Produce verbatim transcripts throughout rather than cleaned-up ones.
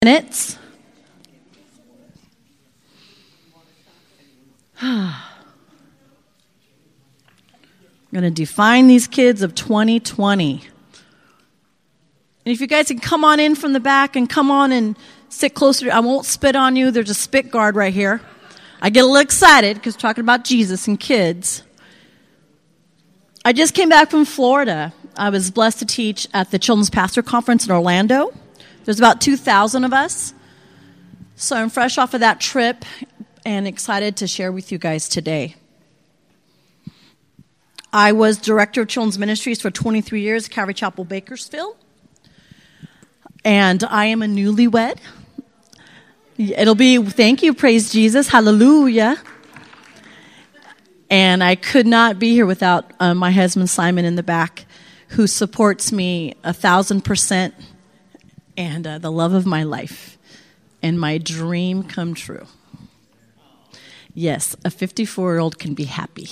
Minutes. I'm going to define these kids of twenty twenty. And if you guys can come on in from the back and come on and sit closer, I won't spit on you. There's a spit guard right here. I get a little excited because we're talking about Jesus and kids. I just came back from Florida. I was blessed to teach at the Children's Pastor Conference in Orlando. There's about two thousand of us. So I'm fresh off of that trip and excited to share with you guys today. I was director of children's ministries for twenty-three years at Calvary Chapel, Bakersfield. And I am a newlywed. It'll be, thank you, praise Jesus, hallelujah. And I could not be here without uh, my husband, Simon, in the back, who supports me a thousand percent. And uh, the love of my life and my dream come true. Yes, a fifty-four-year-old can be happy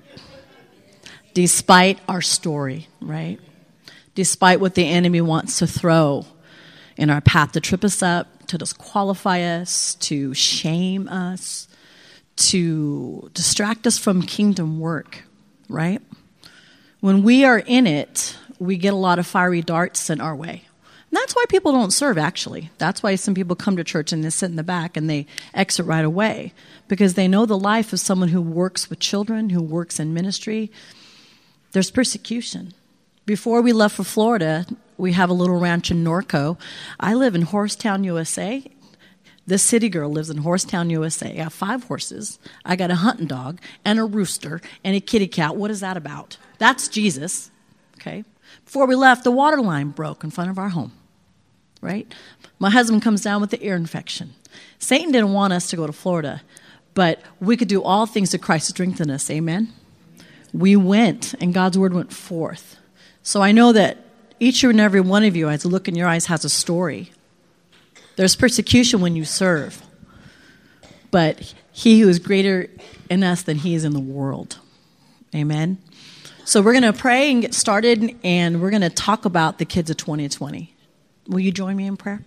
despite our story, right? Despite what the enemy wants to throw in our path to trip us up, to disqualify us, to shame us, to distract us from kingdom work, right? When we are in it, we get a lot of fiery darts sent our way. And that's why people don't serve, actually. That's why some people come to church and they sit in the back and they exit right away, because they know the life of someone who works with children, who works in ministry. There's persecution. Before we left for Florida, we have a little ranch in Norco. I live in Horsetown, U S A. This city girl lives in Horsetown, U S A. I have five horses. I got a hunting dog and a rooster and a kitty cat. What is that about? That's Jesus, okay? Before we left, the water line broke in front of our home, right? My husband comes down with the ear infection. Satan didn't want us to go to Florida, but we could do all things that Christ strengthened us, amen? We went, and God's word went forth. So I know that each and every one of you, as a look in your eyes, has a story. There's persecution when you serve, but he who is greater in us than he is in the world, amen? So we're going to pray and get started, and we're going to talk about the kids of twenty twenty. Will you join me in prayer?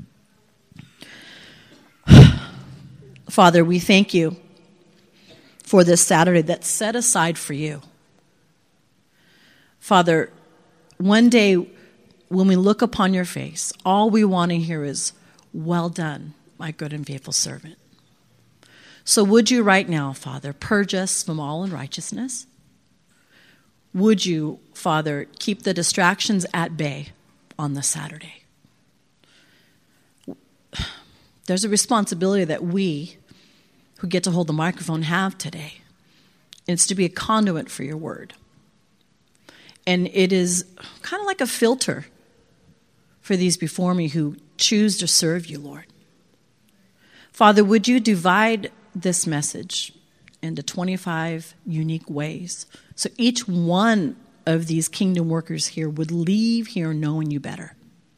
Father, we thank you for this Saturday that's set aside for you. Father, one day when we look upon your face, all we want to hear is, well done, my good and faithful servant. So would you right now, Father, purge us from all unrighteousness? Would you, Father, keep the distractions at bay on this Saturday? There's a responsibility that we, who get to hold the microphone, have today. It's to be a conduit for your word. And it is kind of like a filter for these before me who choose to serve you, Lord. Father, would you divide this message into twenty-five unique ways, so each one of these kingdom workers here would leave here knowing you better.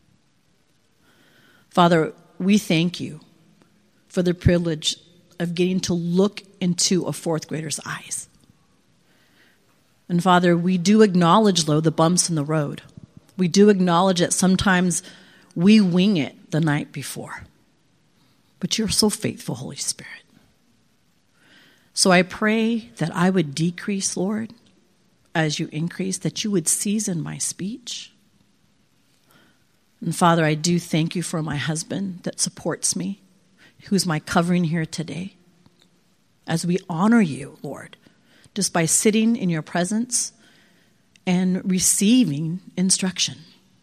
Father, we thank you for the privilege of getting to look into a fourth grader's eyes. And Father, we do acknowledge, though, the bumps in the road. We do acknowledge that sometimes we wing it the night before. But you're so faithful, Holy Spirit. So I pray that I would decrease, Lord, as you increase, that you would season my speech. And Father, I do thank you for my husband that supports me, who's my covering here today, as we honor you, Lord, just by sitting in your presence and receiving instruction.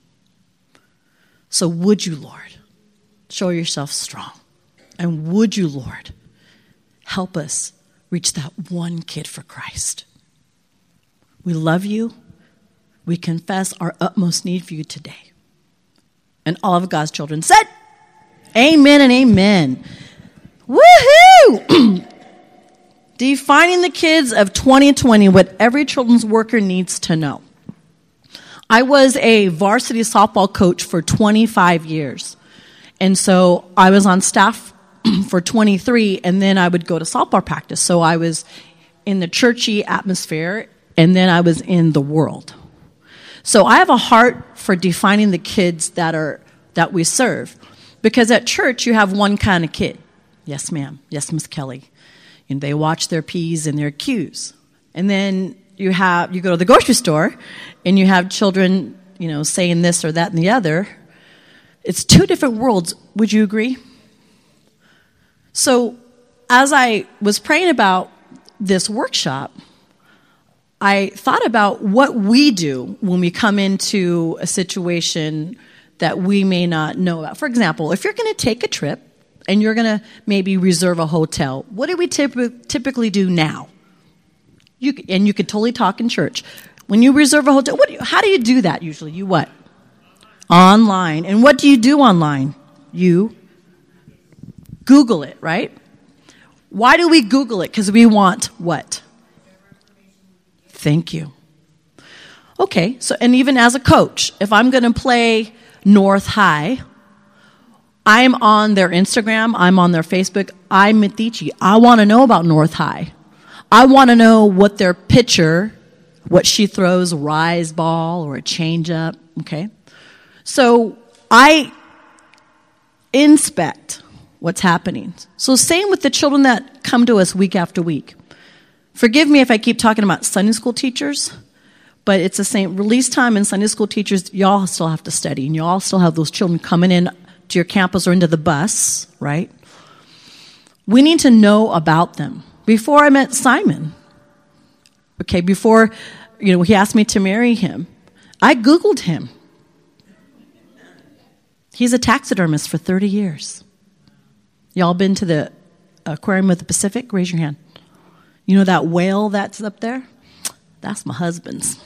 So would you, Lord, show yourself strong. And would you, Lord, help us reach that one kid for Christ. We love you. We confess our utmost need for you today. And all of God's children said, amen and amen. Woohoo! Defining the kids of twenty twenty, what every children's worker needs to know. I was a varsity softball coach for twenty-five years. And so I was on staff for twenty-three, and then I would go to softball practice. So I was in the churchy atmosphere, and then I was in the world. So I have a heart for defining the kids that are that we serve. Because at church, you have one kind of kid. Yes, ma'am. Yes, Miss Kelly. And they watch their P's and their Q's. And then you have, you go to the grocery store and you have children, you know, saying this or that and the other. It's two different worlds. Would you agree? So as I was praying about this workshop, I thought about what we do when we come into a situation that we may not know about. For example, if you're going to take a trip and you're going to maybe reserve a hotel, what do we typ- typically do now? You, and you could totally talk in church. When you reserve a hotel, what do you, how do you do that usually? You what? Online. And what do you do online? You Google it, right? Why do we Google it? Because we want what? Thank you. Okay, so and even as a coach, if I'm going to play North High, I'm on their Instagram, I'm on their Facebook, I'm Mithichi. I want to know about North High. I want to know what their pitcher, what she throws, a rise ball or a changeup, okay? So I inspect what's happening. So same with the children that come to us week after week. Forgive me if I keep talking about Sunday school teachers, but it's the same. Release time and Sunday school teachers, y'all still have to study, and y'all still have those children coming in to your campus or into the bus, right? We need to know about them. Before I met Simon, okay, before, you know, he asked me to marry him, I Googled him. He's a taxidermist for thirty years. Y'all been to the Aquarium of the Pacific? Raise your hand. You know that whale that's up there? That's my husband's.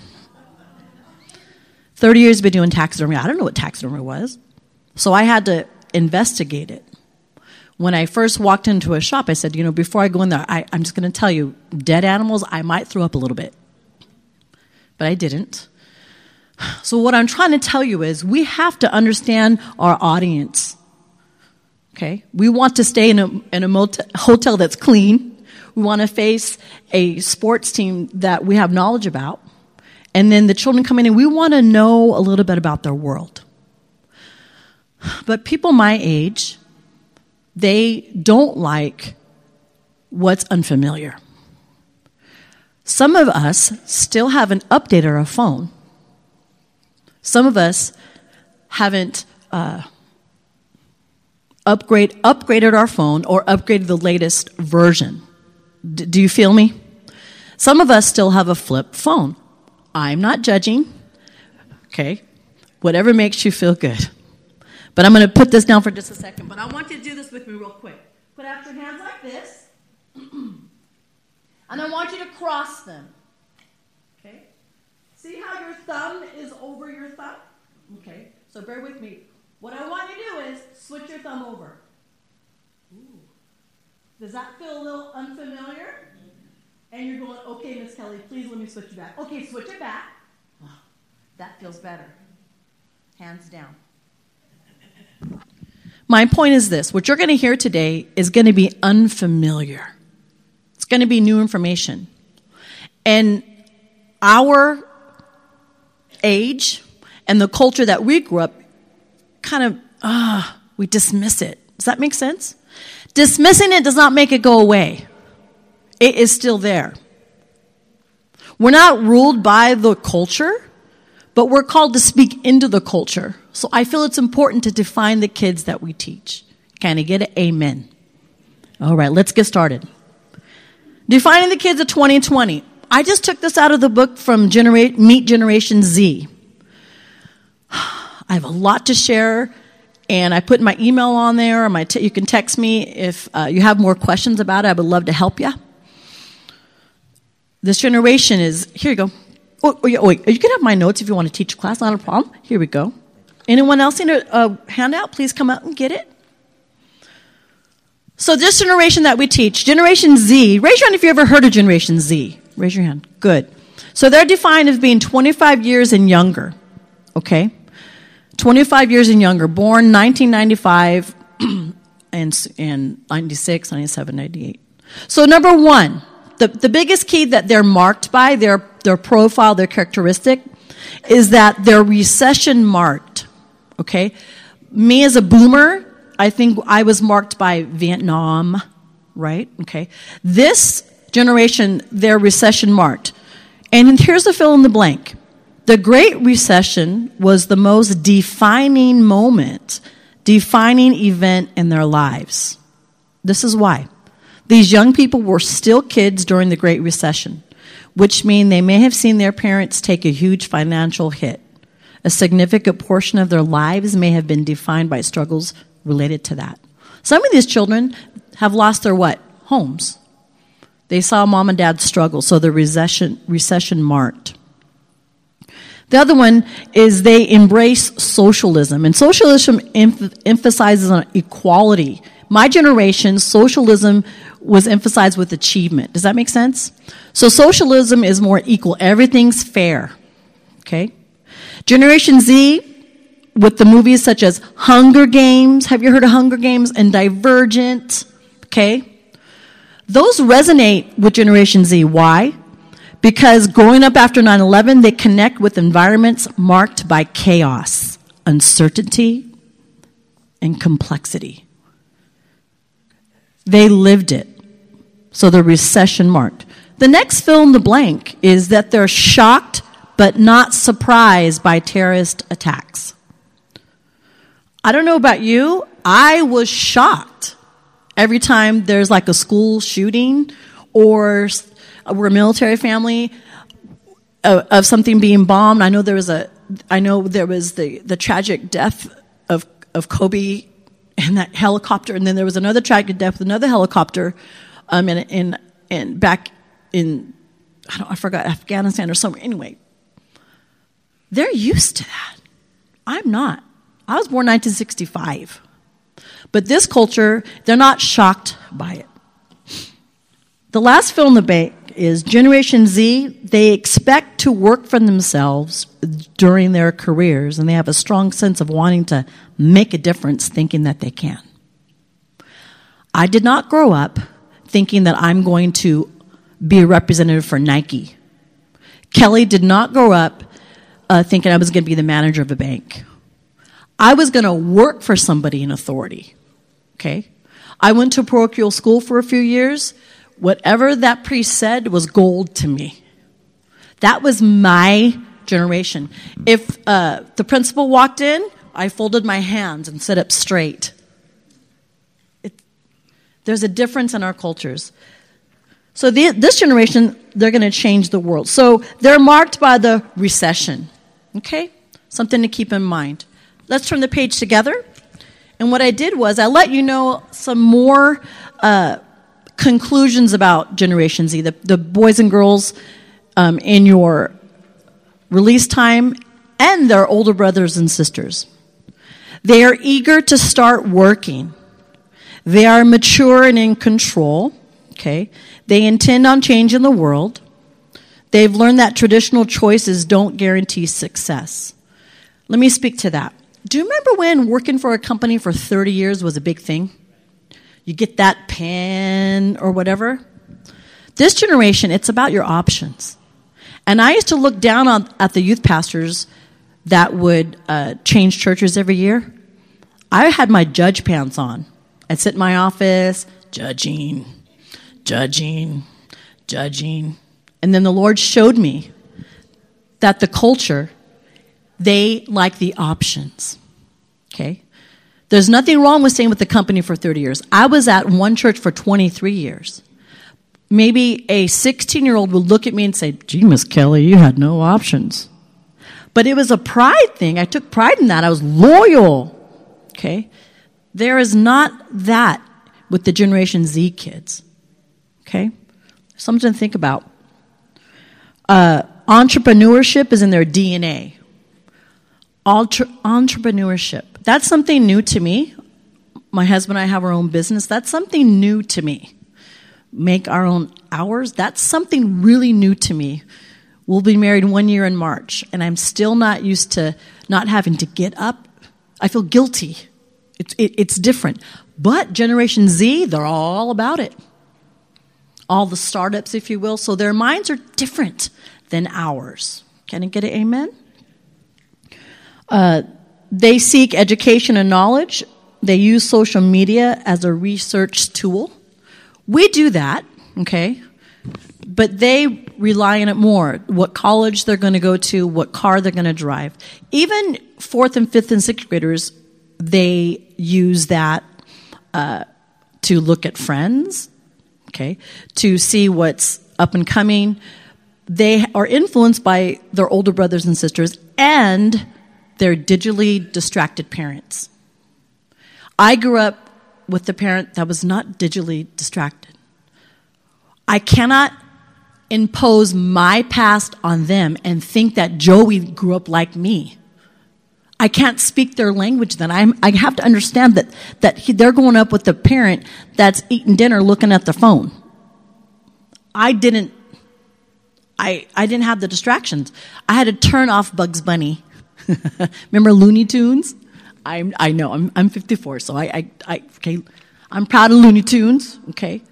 thirty years been doing taxidermy. I don't know what taxidermy was. So I had to investigate it. When I first walked into a shop, I said, you know, before I go in there, I, I'm just going to tell you, dead animals, I might throw up a little bit. But I didn't. So what I'm trying to tell you is we have to understand our audience. Okay? We want to stay in a, in a motel, hotel that's clean. We want to face a sports team that we have knowledge about. And then the children coming in, we want to know a little bit about their world. But people my age, they don't like what's unfamiliar. Some of us still haven't updated our phone. Some of us haven't uh, upgrade, upgraded our phone or upgraded the latest version. D- do you feel me? Some of us still have a flip phone. I'm not judging. Okay? Whatever makes you feel good. But I'm going to put this down for just a second. But I want you to do this with me real quick. Put out your hands like this. And I want you to cross them. Okay? See how your thumb is over your thumb? Okay. So bear with me. What I want you to do is switch your thumb over. Ooh. Does that feel a little unfamiliar? And you're going, okay, Miss Kelly, please let me switch it back. Okay, switch it back. Oh, that feels better. Hands down. My point is this. What you're going to hear today is going to be unfamiliar. It's going to be new information. And our age and the culture that we grew up, kind of, ah, uh, we dismiss it. Does that make sense? Dismissing it does not make it go away. It is still there. We're not ruled by the culture, but we're called to speak into the culture. So I feel it's important to define the kids that we teach. Can I get an amen? All right, let's get started. Defining the kids of twenty twenty. I just took this out of the book from Genera- Meet Generation Z. I have a lot to share, and I put my email on there. Or my t- you can text me if uh, you have more questions about it. I would love to help you. This generation is, here you go. Oh, oh, yeah, oh, wait, you can have my notes if you want to teach a class, not a problem. Here we go. Anyone else need a, a handout? Please come out and get it. So this generation that we teach, Generation Z, raise your hand if you ever heard of Generation Z. Raise your hand. Good. So they're defined as being twenty-five years and younger. Okay? twenty-five years and younger. Born nineteen ninety-five and, and ninety-six, ninety-seven, ninety-eight. So number one, the, the biggest key that they're marked by, their, their profile, their characteristic, is that they're recession marked. Okay? Me as a boomer, I think I was marked by Vietnam, right? Okay. This generation, they're recession marked. And here's the fill in the blank. The Great Recession was the most defining moment, defining event in their lives. This is why. These young people were still kids during the Great Recession, which means they may have seen their parents take a huge financial hit. A significant portion of their lives may have been defined by struggles related to that. Some of these children have lost their what? Homes. They saw mom and dad struggle, so the recession, recession marked. The other one is they embrace socialism. And socialism em- emphasizes on equality. My generation, socialism was emphasized with achievement. Does that make sense? So socialism is more equal. Everything's fair. Okay? Generation Z, with the movies such as Hunger Games. Have you heard of Hunger Games? And Divergent. Okay? Those resonate with Generation Z. Why? Because growing up after nine eleven, they connect with environments marked by chaos, uncertainty, and complexity. They lived it. So they're recession marked. The next fill in the blank is that they're shocked but not surprised by terrorist attacks. I don't know about you. I was shocked every time there's like a school shooting or we're a military family of, of something being bombed. I know there was a, I know there was the, the tragic death of, of Kobe and that helicopter, and then there was another tragic death with another helicopter, um, in, in, in back in, I don't, I forgot, Afghanistan or somewhere. Anyway, they're used to that. I'm not. I was born nineteen sixty-five. But this culture, they're not shocked by it. The last fill in the blank is Generation Z. They expect to work for themselves during their careers, and they have a strong sense of wanting to make a difference, thinking that they can. I did not grow up thinking that I'm going to be a representative for Nike. Kelly did not grow up uh, thinking I was going to be the manager of a bank. I was going to work for somebody in authority. Okay? I went to parochial school for a few years. Whatever that priest said was gold to me. That was my generation. If uh, the principal walked in, I folded my hands and sat up straight. It, there's a difference in our cultures. So the, this generation, they're going to change the world. So they're marked by the recession. Okay? Something to keep in mind. Let's turn the page together. And what I did was I let you know some more uh, conclusions about Generation Z, the, the boys and girls um, in your release time and their older brothers and sisters. They are eager to start working. They are mature and in control. Okay? They intend on changing the world. They've learned that traditional choices don't guarantee success. Let me speak to that. Do you remember when working for a company for thirty years was a big thing? You get that pen or whatever. This generation, it's about your options. And I used to look down on, at the youth pastors that would uh, change churches every year. I had my judge pants on. I'd sit in my office, judging, judging, judging. And then the Lord showed me that the culture, they like the options. Okay? There's nothing wrong with staying with the company for thirty years. I was at one church for twenty-three years. Maybe a sixteen-year-old would look at me and say, gee, Miss Kelly, you had no options. But it was a pride thing. I took pride in that. I was loyal. Okay? There is not that with the Generation Z kids. Okay? Something to think about. Uh, entrepreneurship is in their D N A. Entre- entrepreneurship. That's something new to me. My husband and I have our own business. That's something new to me. Make our own hours. That's something really new to me. We'll be married one year in March, and I'm still not used to not having to get up. I feel guilty. It's, it, it's different. But Generation Z, they're all about it. All the startups, if you will. So their minds are different than ours. Can I get an amen? Uh, they seek education and knowledge. they use social media as a research tool. We do that, okay? But they rely on it more. What college they're going to go to, what car they're going to drive. Even fourth and fifth and sixth graders, they use that uh, to look at friends, okay, to see what's up and coming. They are influenced by their older brothers and sisters and their digitally distracted parents. I grew up with a parent that was not digitally distracted. I cannot impose my past on them and think that Joey grew up like me. I can't speak their language then. I'm, I have to understand that, that he, they're growing up with a parent that's eating dinner looking at the phone. I didn't, I, I didn't have the distractions. I had to turn off Bugs Bunny. Remember Looney Tunes? I I know, I'm I'm fifty-four, so I, I, I okay, I'm proud of Looney Tunes, okay?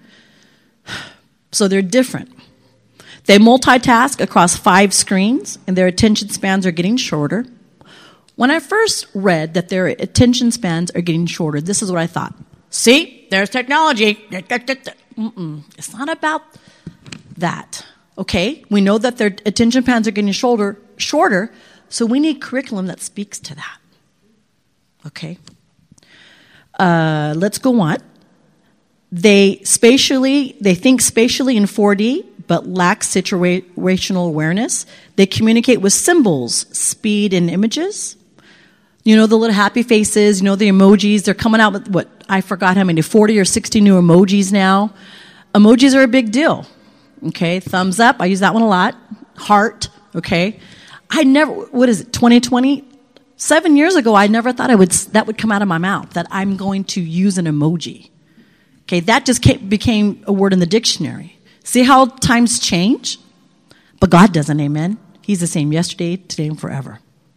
So they're different. They multitask across five screens, and their attention spans are getting shorter. When I first read that their attention spans are getting shorter, this is what I thought. See, there's technology. Mm-mm. It's not about that, okay? We know that their attention spans are getting shorter, shorter, so we need curriculum that speaks to that, okay? Uh, let's go on. They spatially, they think spatially in four D, but lack situational awareness. They communicate with symbols, speed, and images. You know, the little happy faces, you know, the emojis. They're coming out with, what, I forgot how many, forty or sixty new emojis now. Emojis are a big deal, okay? Thumbs up, I use that one a lot. Heart, okay? I never, what is it, twenty twenty? Seven years ago, I never thought I would that would come out of my mouth, that I'm going to use an emoji. Okay, that just came, became a word in the dictionary. See how times change? But God doesn't, amen? He's the same yesterday, today, and forever.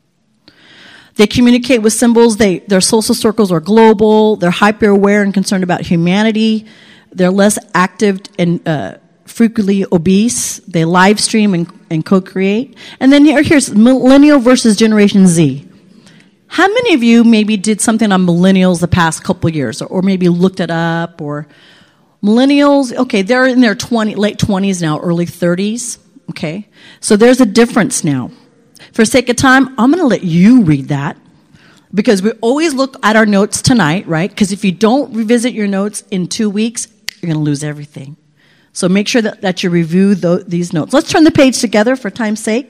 They communicate with symbols. They, their social circles are global. They're hyper-aware and concerned about humanity. They're less active and uh, frequently obese. They live stream and, and co-create. And then here, here's millennial versus Generation Z. How many of you maybe did something on millennials the past couple of years, or, or maybe looked it up, or millennials? Okay, they're in their twenty, late twenties now, early thirties. Okay, so there's a difference now. For sake of time, I'm going to let you read that, because we always look at our notes tonight, right? Because if you don't revisit your notes in two weeks, you're going to lose everything. So make sure that, that you review the, these notes. Let's turn the page together for time's sake.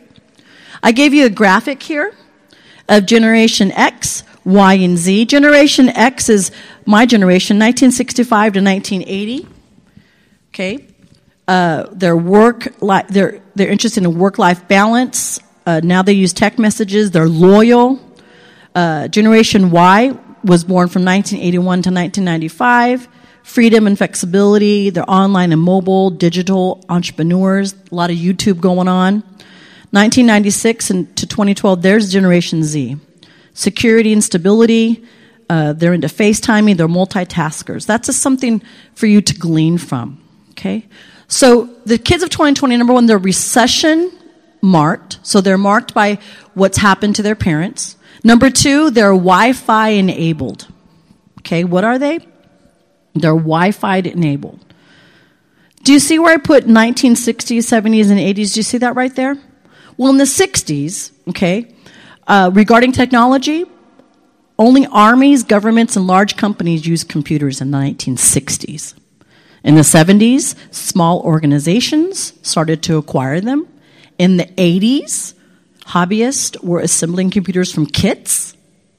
I gave you a graphic here of Generation X, Y, and Z. Generation X is my generation, nineteen sixty-five to nineteen eighty. Okay, uh, their work, li- they're they're interested in work-life balance. Uh, now they use text messages. They're loyal. Uh, Generation Y was born from nineteen eighty-one to nineteen ninety-five. Freedom and flexibility. They're online and mobile, digital entrepreneurs. A lot of YouTube going on. nineteen ninety-six and to twenty twelve, there's Generation Z. Security and stability, uh, they're into FaceTiming, they're multitaskers. That's just something for you to glean from, okay? So the kids of twenty twenty, number one, they're recession marked. So they're marked by what's happened to their parents. Number two, they're Wi-Fi enabled. Okay, what are they? They're Wi-Fi enabled. Do you see where I put nineteen sixties, seventies, and eighties? Do you see that right there? Well, in the sixties, okay, uh, regarding technology, only armies, governments, and large companies used computers in the nineteen sixties. In the seventies, small organizations started to acquire them. In the eighties, hobbyists were assembling computers from kits.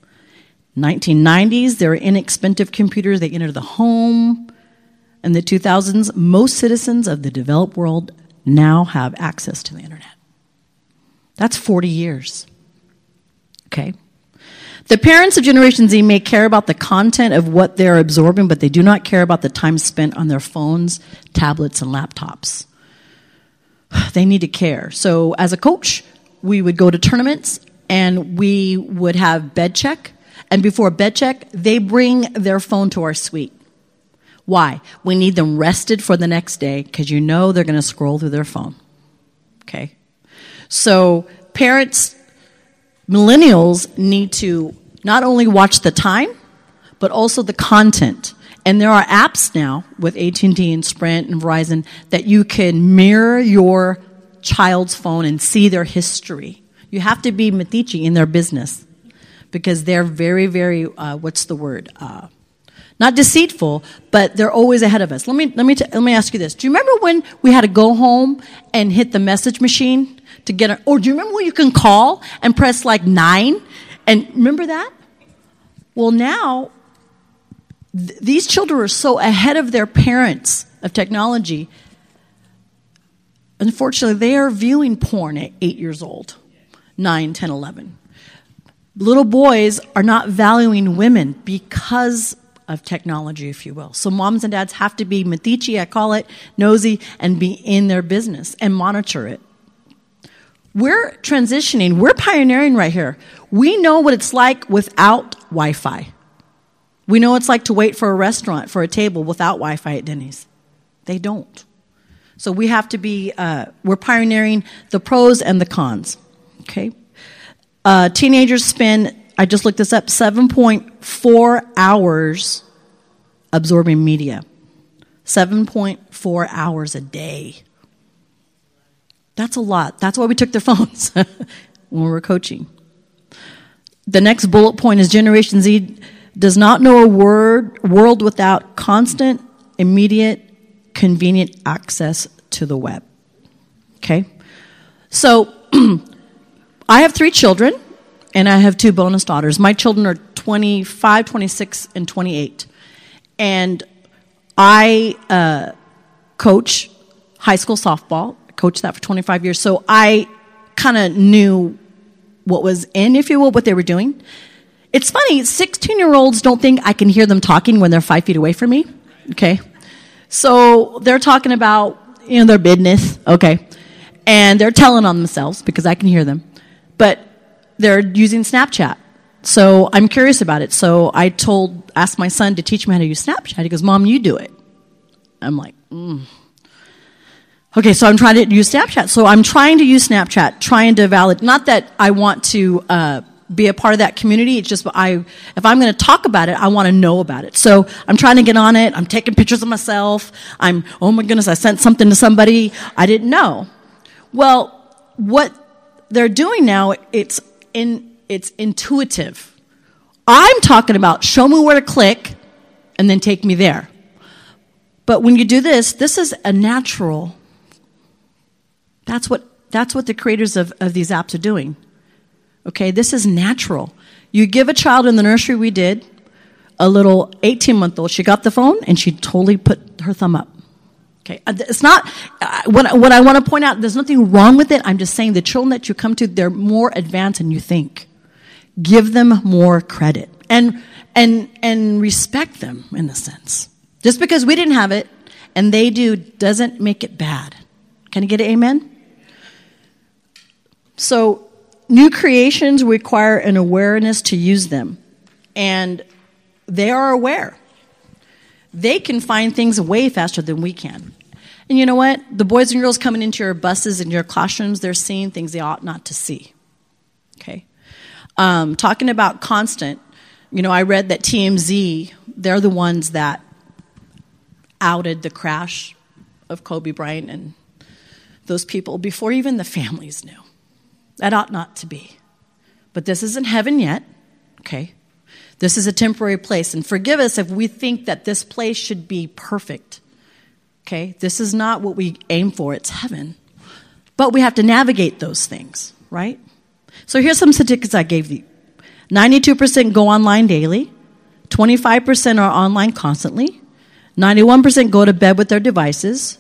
nineteen nineties, there were inexpensive computers. They entered the home. In the two thousands, most citizens of the developed world now have access to the internet. That's forty years. Okay? The parents of Generation Z may care about the content of what they're absorbing, but they do not care about the time spent on their phones, tablets, and laptops. They need to care. So as a coach, we would go to tournaments, and we would have bed check. And before bed check, they bring their phone to our suite. Why? We need them rested for the next day, because you know they're going to scroll through their phone. Okay? So parents, millennials need to not only watch the time, but also the content. And there are apps now with A T and T and Sprint and Verizon that you can mirror your child's phone and see their history. You have to be Medici in their business because they're very, very, uh, what's the word? Uh, not deceitful, but they're always ahead of us. Let me, let me, t- let me ask you this. Do you remember when we had to go home and hit the message machine to get a, or do you remember when you can call and press like nine? And remember that? Well, now, th- these children are so ahead of their parents of technology. Unfortunately, they are viewing porn at eight years old, nine, ten, eleven. Little boys are not valuing women because of technology, if you will. So moms and dads have to be Medici, I call it, nosy, and be in their business and monitor it. We're transitioning. We're pioneering right here. We know what it's like without Wi-Fi. We know what it's like to wait for a restaurant, for a table without Wi-Fi at Denny's. They don't. So we have to be, uh, we're pioneering the pros and the cons. Okay? Uh, teenagers spend, I just looked this up, seven point four hours absorbing media. seven point four hours a day. That's a lot. That's why we took their phones when we were coaching. The next bullet point is Generation Z does not know a word, world without constant, immediate, convenient access to the web. Okay? So, I have three children, and I have two bonus daughters. My children are twenty-five, twenty-six, and twenty-eight. And I uh, coach high school softball. I coached that for twenty-five years. So I kind of knew what was in, if you will, what they were doing. It's funny, sixteen-year-olds don't think I can hear them talking when they're five feet away from me. Okay? So they're talking about, you know, their business. Okay? And they're telling on themselves because I can hear them. But they're using Snapchat. So I'm curious about it. So I told, asked my son to teach me how to use Snapchat. He goes, Mom, you do it. I'm like, mm. Okay, so I'm trying to use Snapchat. So I'm trying to use Snapchat, trying to validate, not that I want to uh, be a part of that community. It's just I, if I'm going to talk about it, I want to know about it. So I'm trying to get on it. I'm taking pictures of myself. I'm, oh my goodness, I sent something to somebody I didn't know. Well, what they're doing now, it's in, it's intuitive. I'm talking about show me where to click and then take me there. But when you do this, this is a natural. That's what that's what the creators of, of these apps are doing. Okay, this is natural. You give a child in the nursery we did, a little eighteen-month-old, she got the phone and she totally put her thumb up. Okay, it's not, uh, what, what I want to point out, there's nothing wrong with it. I'm just saying the children that you come to, they're more advanced than you think. Give them more credit and and and respect them in a sense. Just because we didn't have it and they do doesn't make it bad. Can I get an amen? So new creations require an awareness to use them. And they are aware. They can find things way faster than we can. And you know what? The boys and girls coming into your buses and your classrooms, they're seeing things they ought not to see. Okay? Um, talking about constant, you know, I read that T M Z, they're the ones that outed the crash of Kobe Bryant and those people before even the families knew. That ought not to be. But this isn't heaven yet, okay? This is a temporary place. And forgive us if we think that this place should be perfect, okay? This is not what we aim for. It's heaven. But we have to navigate those things, right? So here's some statistics I gave you. ninety-two percent go online daily. twenty-five percent are online constantly. ninety-one percent go to bed with their devices.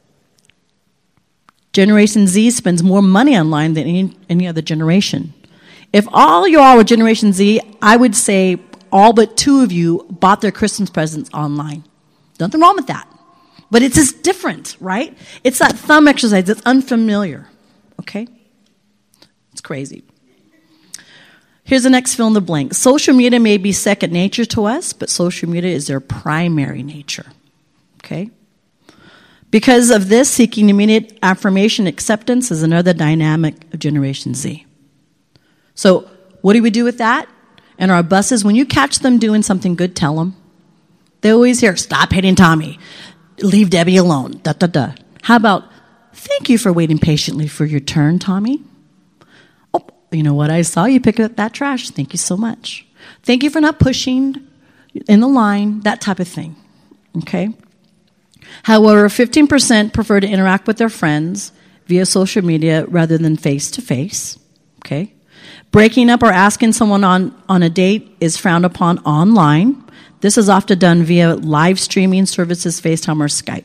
Generation Z spends more money online than any, any other generation. If all you all were Generation Z, I would say all but two of you bought their Christmas presents online. Nothing wrong with that. But it's just different, right? It's that thumb exercise. It's unfamiliar. Okay? It's crazy. Here's the next fill in the blank. Social media may be second nature to us, but social media is their primary nature. Okay? Because of this, seeking immediate affirmation acceptance is another dynamic of Generation Z. So what do we do with that? in our buses, when you catch them doing something good, tell them. They always hear, stop hitting Tommy. Leave Debbie alone. Da, da, da. How about, thank you for waiting patiently for your turn, Tommy. Oh, you know what? I saw you pick up that trash. Thank you so much. Thank you for not pushing in the line, that type of thing. Okay? However, fifteen percent prefer to interact with their friends via social media rather than face-to-face. Okay? Breaking up or asking someone on, on a date is frowned upon online. This is often done via live streaming services, FaceTime or Skype.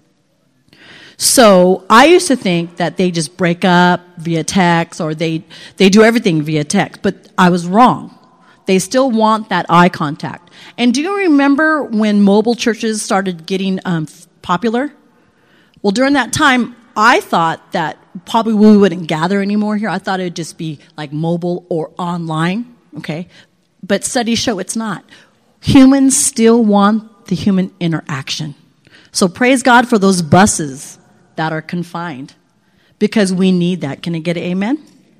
So I used to think that they just break up via text or they, they do everything via text, but I was wrong. They still want that eye contact. And do you remember when mobile churches started getting um, popular? Well, during that time, I thought that probably we wouldn't gather anymore here. I thought it would just be like mobile or online, okay? But studies show it's not. Humans still want the human interaction. So praise God for those buses that are confined because we need that. Can I get an amen?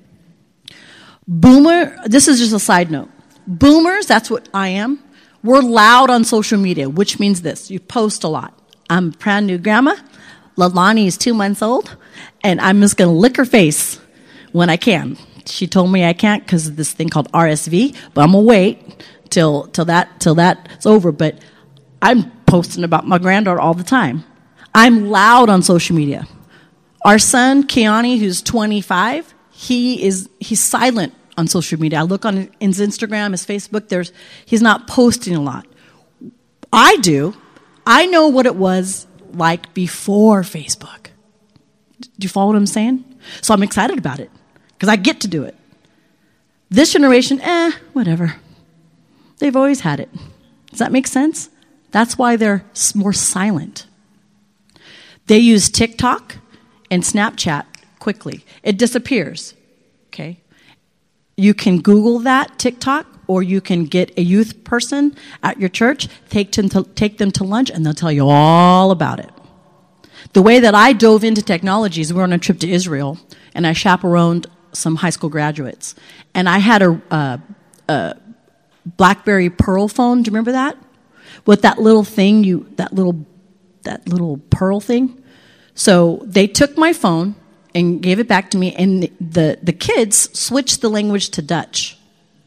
Boomer, this is just a side note. Boomers, that's what I am. We're loud on social media, which means this. You post a lot. I'm a brand new grandma. Lalani is two months old, and I'm just going to lick her face when I can. She told me I can't because of this thing called R S V, but I'm going to wait till till that till that's over. But I'm posting about my granddaughter all the time. I'm loud on social media. Our son, Keani, who's twenty-five, he is he's silent on social media. I look on his Instagram, his Facebook, there's he's not posting a lot. I do. I know what it was like before Facebook. Do you follow what I'm saying? So I'm excited about it because I get to do it. This generation, eh, whatever. They've always had it. Does that make sense? That's why they're more silent. They use TikTok and Snapchat quickly. It disappears, okay? You can Google that, TikTok, or you can get a youth person at your church, take them to, take them to lunch, and they'll tell you all about it. The way that I dove into technologies, we were on a trip to Israel, and I chaperoned some high school graduates. And I had a, a, a BlackBerry Pearl phone. Do you remember that? With that little thing, you that little that little pearl thing. So they took my phone and gave it back to me, and the, the kids switched the language to Dutch.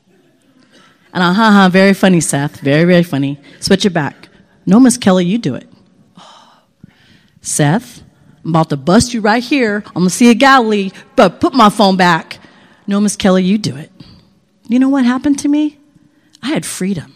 And uh, ha ha, very funny, Seth. Very, very funny. Switch it back. No, Miss Kelly, you do it. Oh. Seth, I'm about to bust you right here on the Sea of Galilee, but put my phone back. No, Miss Kelly, you do it. You know what happened to me? I had freedom.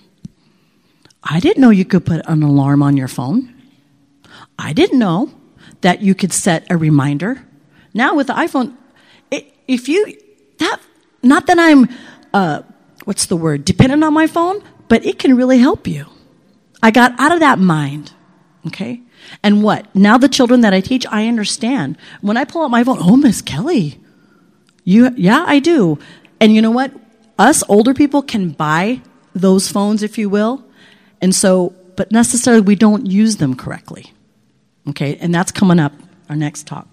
I didn't know you could put an alarm on your phone. I didn't know that you could set a reminder. Now with the iPhone, it, if you, that, not that I'm, uh, what's the word, dependent on my phone, but it can really help you. I got out of that mind, okay? And what? Now the children that I teach, I understand. When I pull out my phone, oh, Miss Kelly, you, yeah, I do. And you know what? Us older people can buy those phones, if you will. And so, but necessarily we don't use them correctly. Okay, and that's coming up, our next talk.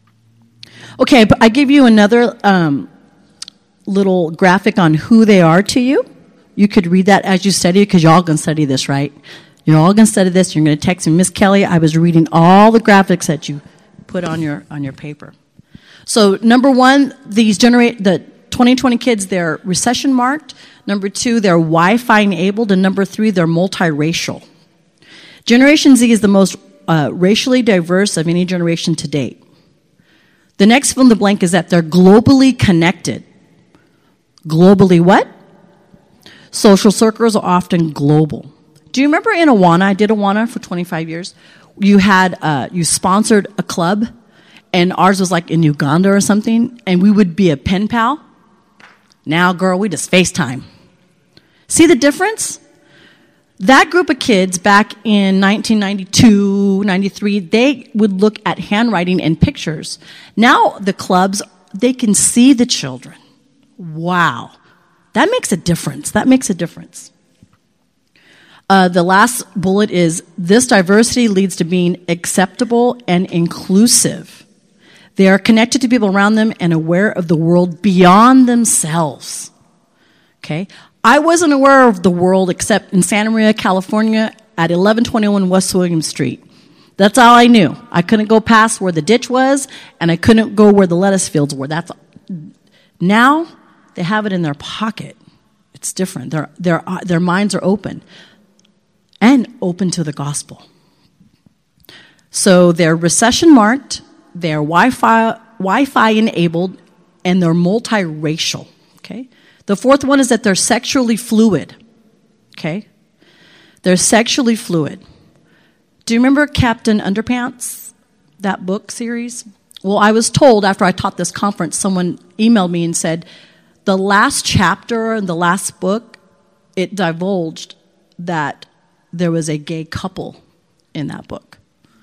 Okay, but I give you another um, little graphic on who they are to you. You could read that as you study, because you're all going to study this, right? You're all going to study this. You're going to text me, Miss Kelly, I was reading all the graphics that you put on your on your paper. So number one, these generate the twenty twenty kids, they're recession marked. Number two, they're Wi-Fi enabled. And number three, they're multiracial. Generation Z is the most uh, racially diverse of any generation to date. The next fill in the blank is that they're globally connected. Globally what? Social circles are often global. Do you remember in Awana, I did Awana for twenty-five years, you had, uh, you sponsored a club, and ours was like in Uganda or something, and we would be a pen pal. Now, girl, we just FaceTime. See the difference? That group of kids back in nineteen ninety-two, ninety-three, they would look at handwriting and pictures. Now the clubs, they can see the children. Wow. That makes a difference. That makes a difference. Uh, the last bullet is, this diversity leads to being acceptable and inclusive. They are connected to people around them and aware of the world beyond themselves. Okay? I wasn't aware of the world except in Santa Maria, California at eleven twenty-one West William Street. That's all I knew. I couldn't go past where the ditch was, and I couldn't go where the lettuce fields were. That's now they have it in their pocket. It's different. Their their their minds are open and open to the gospel. So they're recession marked, they're Wi-Fi Wi-Fi enabled, and they're multiracial. Okay. The fourth one is that they're sexually fluid. Okay. They're sexually fluid. Do you remember Captain Underpants, that book series? Well, I was told after I taught this conference, someone emailed me and said, the last chapter in the last book, it divulged that there was a gay couple in that book.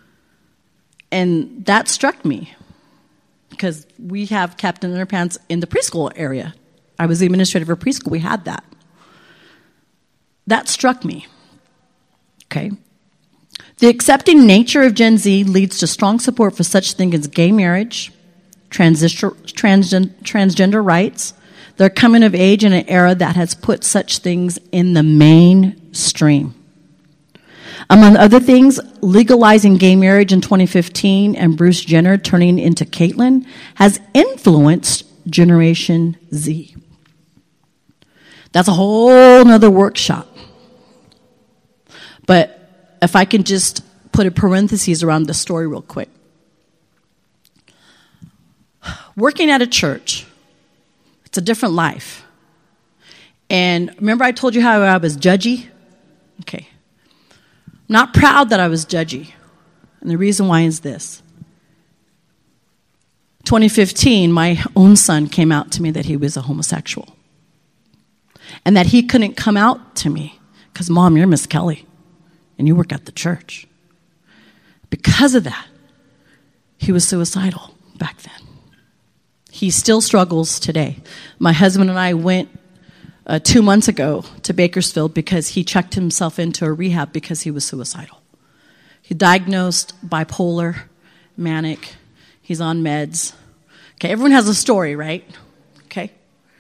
And that struck me because we have Captain Underpants in the preschool area. I was the administrator for preschool. We had that. That struck me. Okay. The accepting nature of Gen Z leads to strong support for such things as gay marriage, transistor, transgen, transgender rights. They're coming of age in an era that has put such things in the mainstream. Among other things, legalizing gay marriage in twenty fifteen and Bruce Jenner turning into Caitlyn has influenced Generation Z. That's a whole nother workshop. But if I can just put a parenthesis around the story real quick. Working at a church, it's a different life. And remember I told you how I was judgy? Okay. I'm not proud that I was judgy. And the reason why is this. twenty fifteen, my own son came out to me that he was a homosexual. And that he couldn't come out to me because, Mom, you're Miss Kelly. And you work at the church. Because of that, he was suicidal back then. He still struggles today. My husband and I went uh, two months ago to Bakersfield because he checked himself into a rehab because he was suicidal. He diagnosed bipolar, manic. He's on meds. Okay, everyone has a story, right? Okay.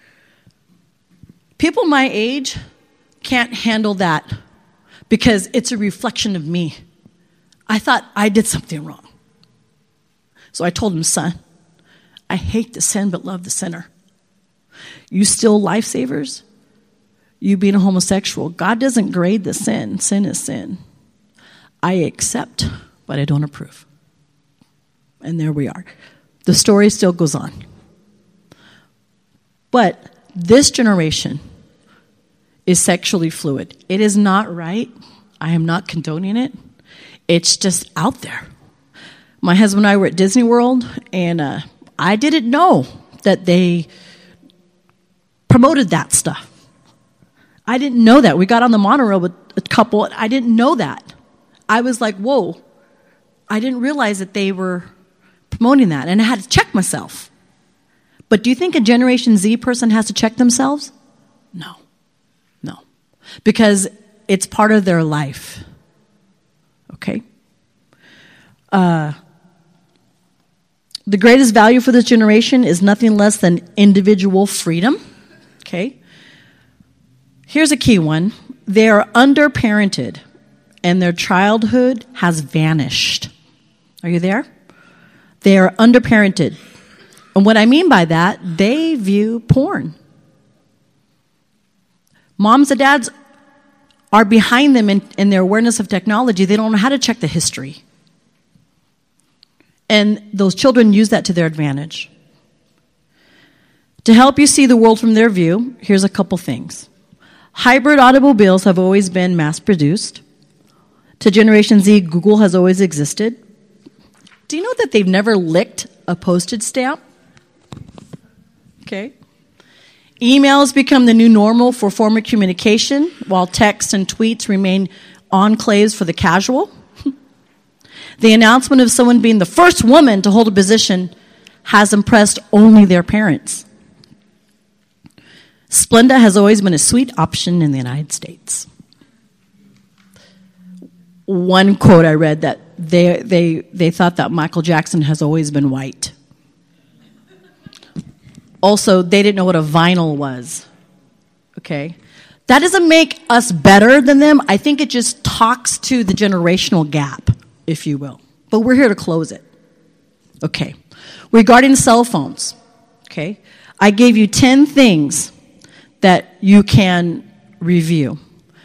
People my age can't handle that because it's a reflection of me. I thought I did something wrong. So I told him, son, I hate the sin but love the sinner. You still lifesavers? You being a homosexual. God doesn't grade the sin. Sin is sin. I accept, but I don't approve. And there we are. The story still goes on. But this generation is sexually fluid. It is not right. I am not condoning it. It's just out there. My husband and I were at Disney World, and uh, I didn't know that they promoted that stuff. I didn't know that. We got on the monorail with a couple. I didn't know that. I was like, whoa. I didn't realize that they were promoting that, and I had to check myself. But do you think a Generation Z person has to check themselves? No. No. Because it's part of their life. Okay? Uh, the greatest value for this generation is nothing less than individual freedom. Okay? Here's a key one. They are underparented, and their childhood has vanished. Are you there? They are underparented. And what I mean by that, they view porn. Moms and dads are behind them in, in their awareness of technology. They don't know how to check the history. And those children use that to their advantage. To help you see the world from their view, here's a couple things. Hybrid automobiles have always been mass-produced. To Generation Z, Google has always existed. Do you know that they've never licked a postage stamp? Okay. Emails become the new normal for formal communication, while text and tweets remain enclaves for the casual. The announcement of someone being the first woman to hold a position has impressed only their parents. Splenda has always been a sweet option in the United States. One quote I read that they they they thought that Michael Jackson has always been white. Also, they didn't know what a vinyl was. Okay? That doesn't make us better than them. I think it just talks to the generational gap, if you will. But we're here to close it. Okay. Regarding cell phones, okay, I gave you ten things that you can review.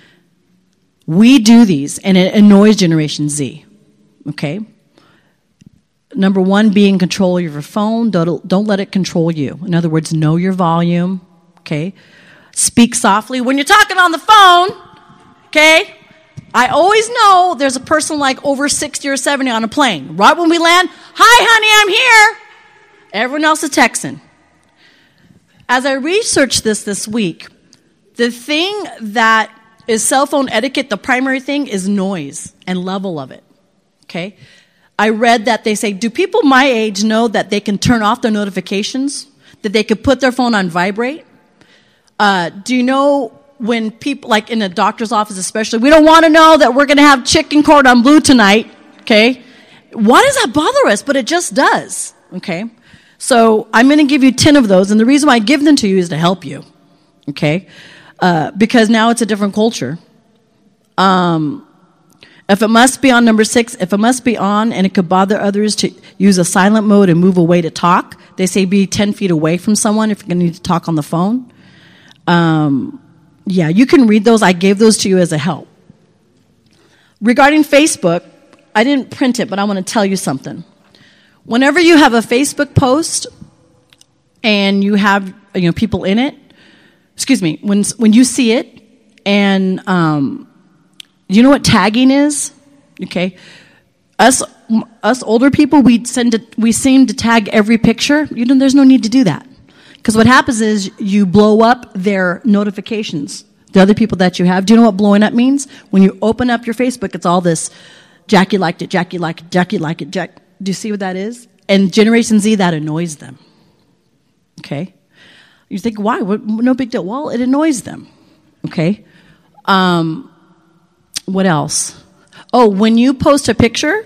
We do these, and it annoys Generation Z, okay? Number one, be in control of your phone. Don't, don't let it control you. In other words, know your volume, okay? Speak softly when you're talking on the phone, okay? I always know there's a person like over sixty or seventy on a plane. Right when we land, hi, honey, I'm here. Everyone else is texting. As I researched this this week, the thing that is cell phone etiquette, the primary thing is noise and level of it, okay? I read that they say, do people my age know that they can turn off their notifications? That they could put their phone on vibrate? Uh, do you know when people, like in a doctor's office especially, we don't want to know that we're going to have chicken cordon bleu tonight, okay? Why does that bother us? But it just does, okay? So I'm going to give you ten of those, and the reason why I give them to you is to help you, okay? Uh, because now it's a different culture. Um, if it must be on, number six, if it must be on and it could bother others, to use a silent mode and move away to talk. They say be ten feet away from someone if you're going to need to talk on the phone. Um, yeah, you can read those. I gave those to you as a help. Regarding Facebook, I didn't print it, but I want to tell you something. Whenever you have a Facebook post and you have, you know, people in it, excuse me, when when you see it, and um, you know what tagging is? Okay, us us older people, we send to, we seem to tag every picture. You know, there's no need to do that, because what happens is you blow up their notifications, the other people that you have. Do you know what blowing up means? When you open up your Facebook, it's all this: Jackie liked it, Jackie liked it, Jackie liked it. Jack, do you see what that is? And Generation Z, that annoys them. Okay. You think, why? What, no big deal. Well, it annoys them. Okay? Um, what else? Oh, when you post a picture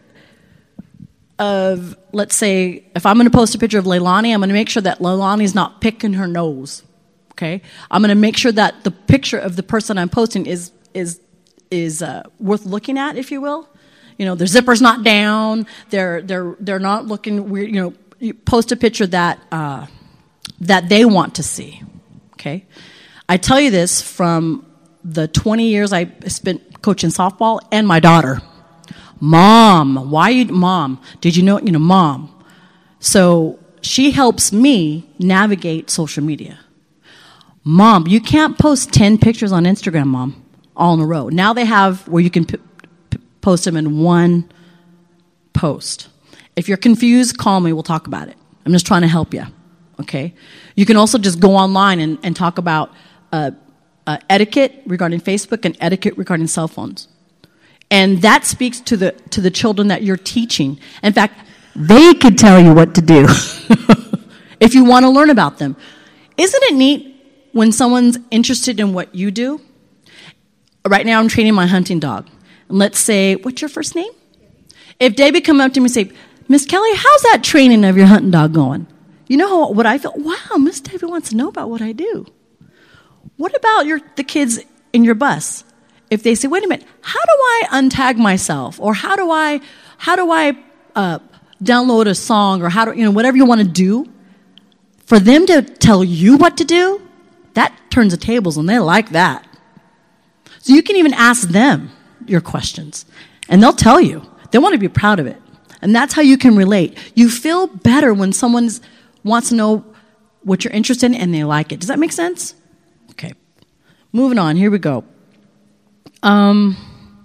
of, let's say, if I'm going to post a picture of Leilani, I'm going to make sure that Leilani's not picking her nose. Okay? I'm going to make sure that the picture of the person I'm posting is is is uh, worth looking at, if you will. You know, their zipper's not down. They're they're they're not looking weird. You know, you post a picture that. Uh, that they want to see, okay? I tell you this from the twenty years I spent coaching softball and my daughter. Mom, why you, mom, did you know, you know, mom. So she helps me navigate social media. Mom, you can't post ten pictures on Instagram, Mom, all in a row. Now they have where you can p- p- post them in one post. If you're confused, call me, we'll talk about it. I'm just trying to help you. Okay, you can also just go online and, and talk about uh, uh, etiquette regarding Facebook and etiquette regarding cell phones, and that speaks to the to the children that you're teaching. In fact, they could tell you what to do if you want to learn about them. Isn't it neat when someone's interested in what you do? Right now, I'm training my hunting dog, and let's say, what's your first name? If Debbie come up to me and say, Miss Kelly, how's that training of your hunting dog going? You know how, what I feel? Wow, Miss Debbie wants to know about what I do. What about your the kids in your bus? If they say, wait a minute, how do I untag myself? Or how do I how do I uh, download a song? Or how do, you know, whatever you want to do? For them to tell you what to do, that turns the tables, and they like that. So you can even ask them your questions, and they'll tell you. They want to be proud of it. And that's how you can relate. You feel better when someone's wants to know what you're interested in and they like it. Does that make sense? Okay. Moving on. Here we go. Um,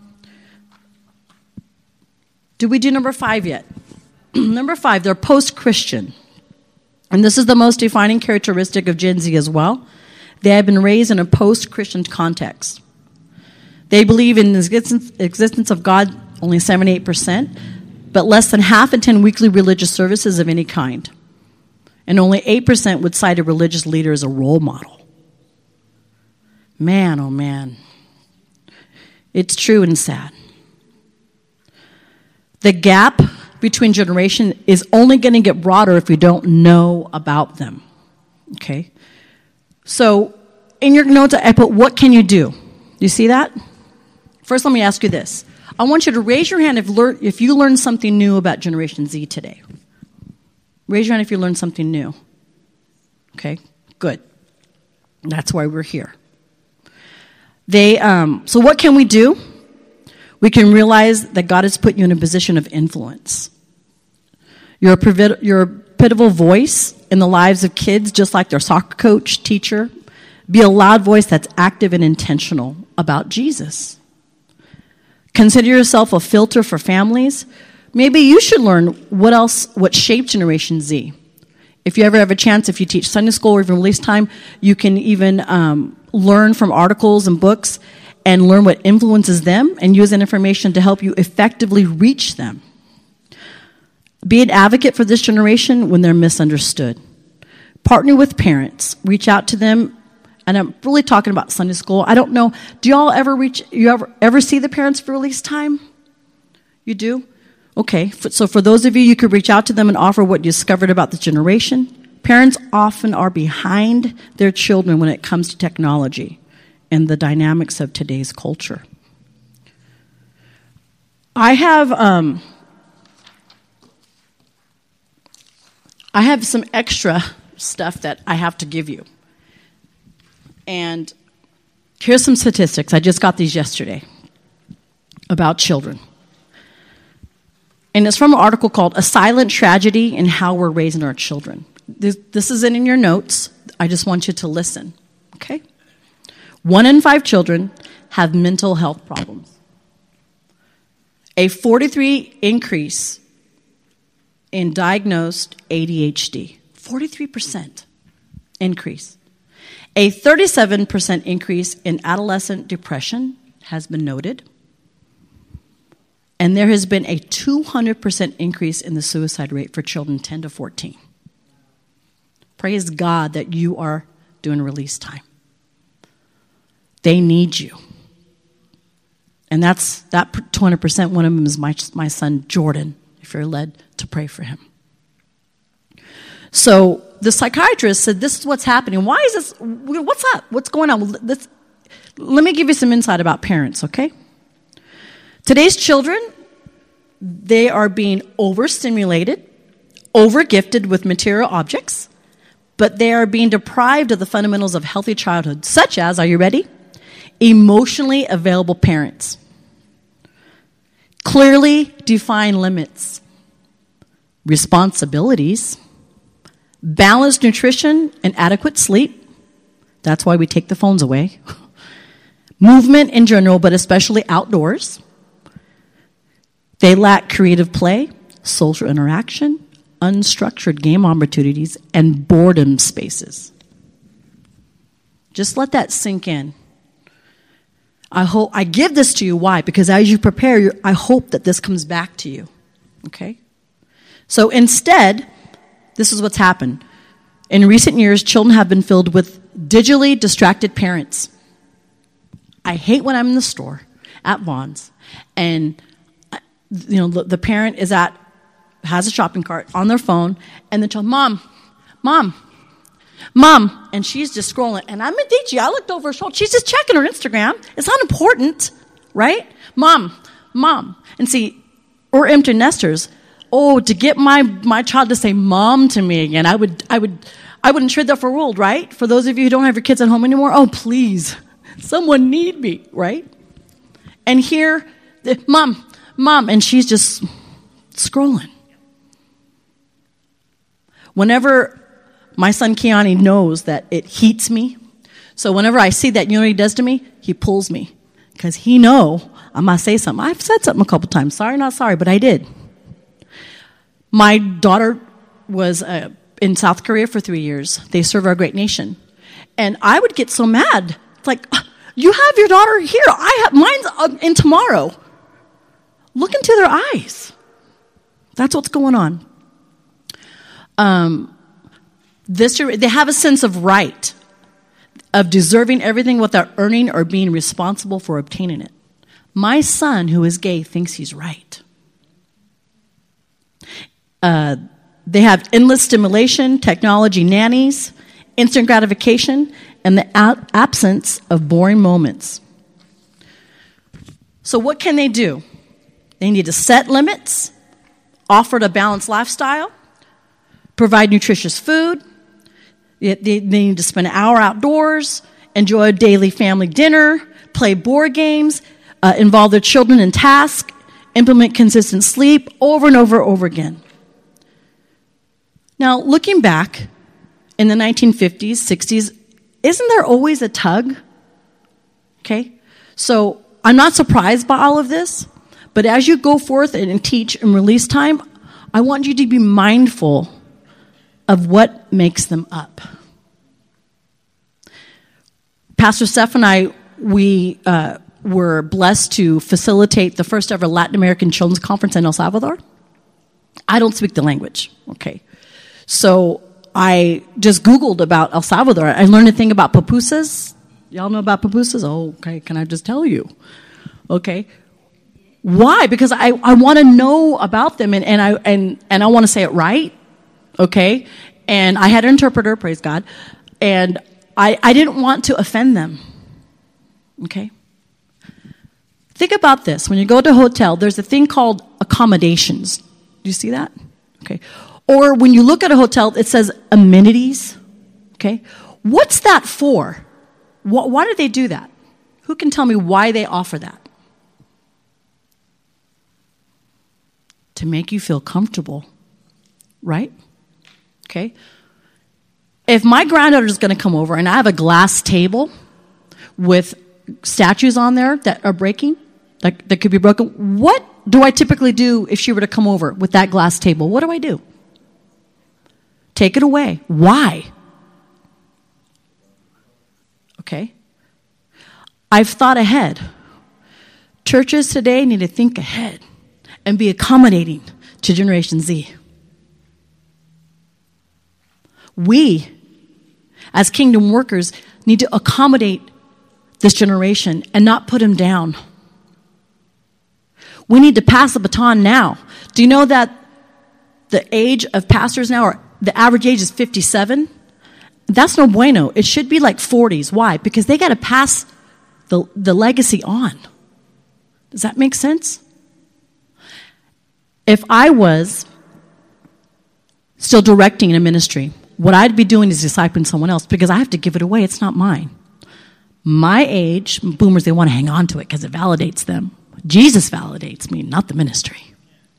did we do number five yet? Number five, they're post-Christian. And this is the most defining characteristic of Gen Z as well. They have been raised in a post-Christian context. They believe in the existence, existence of God only seventy-eight percent, but less than half attend weekly religious services of any kind. And only eight percent would cite a religious leader as a role model. Man, oh man. It's true and sad. The gap between generations is only going to get broader if we don't know about them. Okay? So, in your notes, I put, what can you do? You see that? First, let me ask you this. I want you to raise your hand if, lear- if you learned something new about Generation Z today. Raise your hand if you learned something new. Okay, good. That's why we're here. They. Um, so what can we do? We can realize that God has put you in a position of influence. You're a, pivotal, you're a pivotal voice in the lives of kids, just like their soccer coach, teacher. Be a loud voice that's active and intentional about Jesus. Consider yourself a filter for families. Maybe you should learn what else, what shaped Generation Z. If you ever have a chance, if you teach Sunday school or even release time, you can even um, learn from articles and books and learn what influences them and use that information to help you effectively reach them. Be an advocate for this generation when they're misunderstood. Partner with parents. Reach out to them. And I'm really talking about Sunday school. I don't know. Do y'all ever reach, you ever, ever see the parents for release time? You do? Okay. So for those of you, you could reach out to them and offer what you discovered about the generation. Parents often are behind their children when it comes to technology and the dynamics of today's culture. I have um, I have some extra stuff that I have to give you. And here's some statistics. I just got these yesterday about children. And it's from an article called A Silent Tragedy in How We're Raising Our Children. This, this isn't in your notes. I just want you to listen, okay? One in five children have mental health problems. A forty-three increase in diagnosed A D H D. forty-three percent increase. A thirty-seven percent increase in adolescent depression has been noted. And there has been a two hundred percent increase in the suicide rate for children ten to fourteen. Praise God that you are doing release time. They need you. And that's that two hundred percent. One of them is my, my son, Jordan, if you're led to pray for him. So the psychiatrist said, this is what's happening. Why is this? What's up? What's going on? Let's, let me give you some insight about parents, okay? Today's children, they are being overstimulated, overgifted with material objects, but they are being deprived of the fundamentals of healthy childhood, such as, are you ready? Emotionally available parents. Clearly defined limits. Responsibilities. Balanced nutrition and adequate sleep. That's why we take the phones away. Movement in general, but especially outdoors. They lack creative play, social interaction, unstructured game opportunities, and boredom spaces. Just let that sink in. I hope I give this to you. Why? Because as you prepare, I hope that this comes back to you. Okay? So instead, this is what's happened. In recent years, children have been filled with digitally distracted parents. I hate when I'm in the store at Vaughn's and you know the, the parent is at has a shopping cart on their phone and the child, mom, mom, mom, and she's just scrolling. And I'm at D G. I looked over her shoulder. She's just checking her Instagram. It's not important, right? Mom, mom, and see, we're empty nesters. Oh, to get my, my child to say mom to me again, I would, I would, I wouldn't trade that for a world, right? For those of you who don't have your kids at home anymore, oh, please, someone need me, right? And here, the, mom, mom, and she's just scrolling. Whenever my son Keani knows that it heats me, so whenever I see that, you know what he does to me? He pulls me, because he know I must say something. I've said something a couple times. Sorry, not sorry, but I did. My daughter was uh, in South Korea for three years. They serve our great nation. And I would get so mad. It's like, you have your daughter here. I have mine's uh, in tomorrow. Look into their eyes. That's what's going on. Um, this they have a sense of right, of deserving everything without earning or being responsible for obtaining it. My son, who is gay, thinks he's right. Uh, they have endless stimulation, technology nannies, instant gratification, and the a- absence of boring moments. So what can they do? They need to set limits, offer a balanced lifestyle, provide nutritious food. They, they need to spend an hour outdoors, enjoy a daily family dinner, play board games, uh, involve their children in tasks, implement consistent sleep over and over and over again. Now, looking back in the nineteen fifties, sixties, isn't there always a tug? Okay? So I'm not surprised by all of this, but as you go forth and teach in release time, I want you to be mindful of what makes them up. Pastor Steph and I, we uh, were blessed to facilitate the first ever Latin American Children's Conference in El Salvador. I don't speak the language, okay? So I just Googled about El Salvador. I learned a thing about pupusas. Y'all know about pupusas? Oh, okay, can I just tell you? Okay. Why? Because I, I want to know about them, and, and I and, and I want to say it right, okay? And I had an interpreter, praise God, and I, I didn't want to offend them, okay? Think about this. When you go to a hotel, there's a thing called accommodations. Do you see that? Okay. Or when you look at a hotel, it says amenities, okay? What's that for? Why, why do they do that? Who can tell me why they offer that? To make you feel comfortable, right? Okay. If my granddaughter is going to come over and I have a glass table with statues on there that are breaking, that, that could be broken, what do I typically do if she were to come over with that glass table? What do I do? Take it away. Why? Okay. I've thought ahead. Churches today need to think ahead and be accommodating to Generation Z. We, as kingdom workers, need to accommodate this generation and not put them down. We need to pass the baton now. Do you know that the age of pastors now, are, the average age is fifty-seven? That's no bueno. It should be like forties. Why? Because they got to pass the, the legacy on. Does that make sense? If I was still directing a ministry, what I'd be doing is discipling someone else because I have to give it away. It's not mine. My age, boomers, they want to hang on to it because it validates them. Jesus validates me, not the ministry.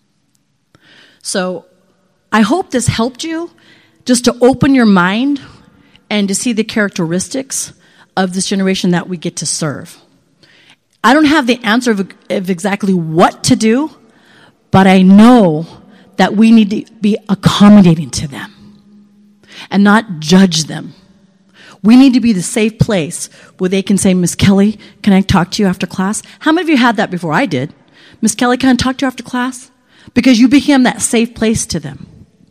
So I hope this helped you just to open your mind and to see the characteristics of this generation that we get to serve. I don't have the answer of, of exactly what to do, but I know that we need to be accommodating to them and not judge them. We need to be the safe place where they can say, Miss Kelly, can I talk to you after class? How many of you had that before? I did. Miss Kelly, can I talk to you after class? Because you became that safe place to them.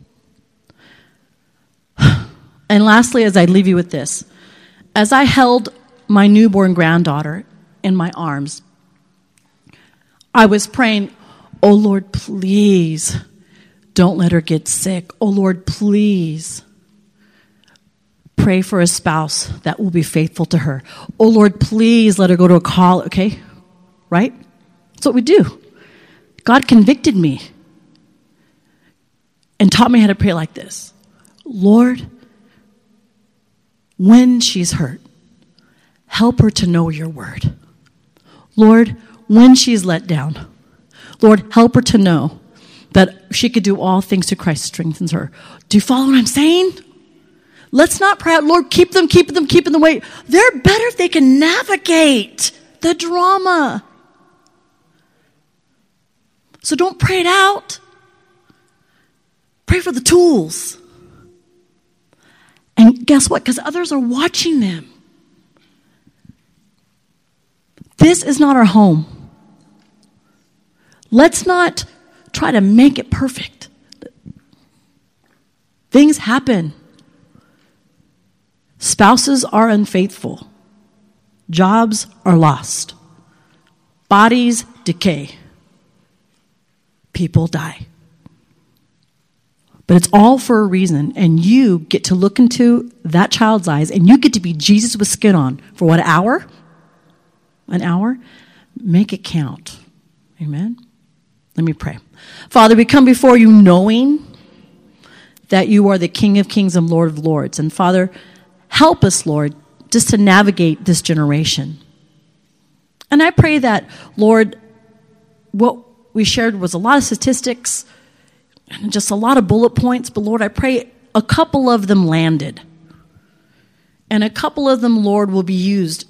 And lastly, as I leave you with this, as I held my newborn granddaughter in my arms, I was praying, oh Lord, please don't let her get sick. Oh Lord, please pray for a spouse that will be faithful to her. Oh Lord, please let her go to a college, okay? Right? That's what we do. God convicted me and taught me how to pray like this. Lord, when she's hurt, help her to know your word. Lord, when she's let down, Lord, help her to know that she could do all things through Christ strengthens her. Do you follow what I'm saying? Let's not pray out, Lord, keep them, keep them, keep them the way. They're better if they can navigate the drama. So don't pray it out. Pray for the tools. And guess what? Because others are watching them. This is not our home. Let's not try to make it perfect. Things happen. Spouses are unfaithful. Jobs are lost. Bodies decay. People die. But it's all for a reason, and you get to look into that child's eyes, and you get to be Jesus with skin on for what, an hour? An hour? Make it count. Amen? Let me pray. Father, we come before you knowing that you are the King of kings and Lord of lords. And Father, help us, Lord, just to navigate this generation. And I pray that, Lord, what we shared was a lot of statistics and just a lot of bullet points. But Lord, I pray a couple of them landed. And a couple of them, Lord, will be used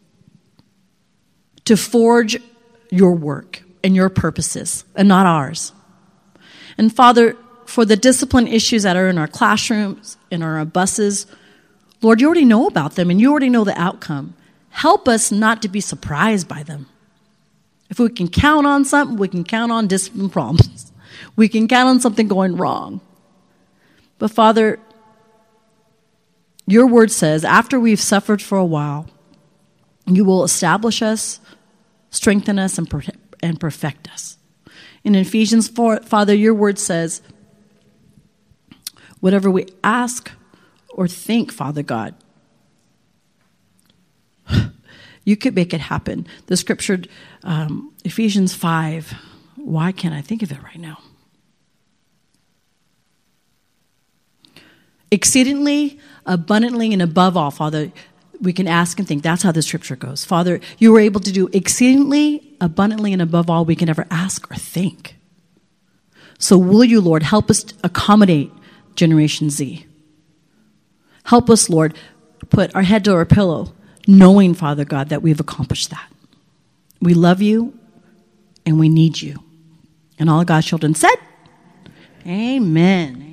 to forge your work and your purposes and not ours. And Father, for the discipline issues that are in our classrooms, in our buses, Lord, you already know about them and you already know the outcome. Help us not to be surprised by them. If we can count on something, we can count on discipline problems. We can count on something going wrong. But Father, your word says, after we've suffered for a while, you will establish us, strengthen us, and, per- and perfect us. In Ephesians four, Father, your word says, whatever we ask or think, Father God, you could make it happen. The scripture, um, Ephesians five, why can't I think of it right now? Exceedingly, abundantly, and above all, Father, we can ask and think. That's how the scripture goes. Father, you were able to do exceedingly, abundantly, and above all we can ever ask or think. So will you, Lord, help us accommodate Generation Z. Help us, Lord, put our head to our pillow, knowing, Father God, that we've accomplished that. We love you, and we need you. And all God's children said, amen.